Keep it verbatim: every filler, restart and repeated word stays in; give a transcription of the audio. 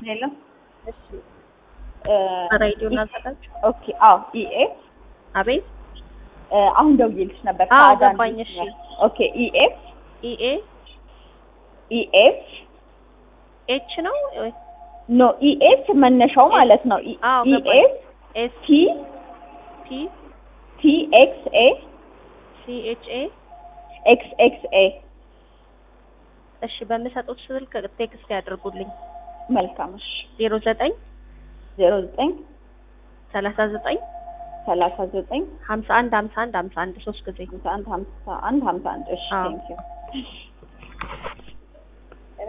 ሄሎ እሺ እ ሬዲዮ እናዘጋጅ። ኦኬ አዎ ኢኤፍ አቤት አሁን ደውዬልሽ ነበር አዎ ከአዳን ገባኝ። እሺ ኦኬ ኢኤፍ ኢኤ ኢኤፍ ኤች ነው ወይ? ኖ ኢኤፍ መነሻው ማለት ነው አዎ ገባኝ። ኢኤፍ ኤስ ቲ ቲ ቲ ኤክስ ኤ ሲ ኤች ኤ ኤክስ ኤክስ ኤ እሺ በምሰጡት ስልክ ቴክስት ያድርጉልኝ። መልካም እሺ ዜሮ ዘጠኝ ዜሮ ዘጠኝ ሰላሳ ዘጠኝ ሰላሳ ዘጠኝ ሀምሳ አንድ ሀምሳ አንድ ሀምሳ አንድ ሶስት ጊዜ ሀምሳ አንድ ሀምሳ አንድ ሀምሳ አንድ እሺ አዎ። ቴንኪው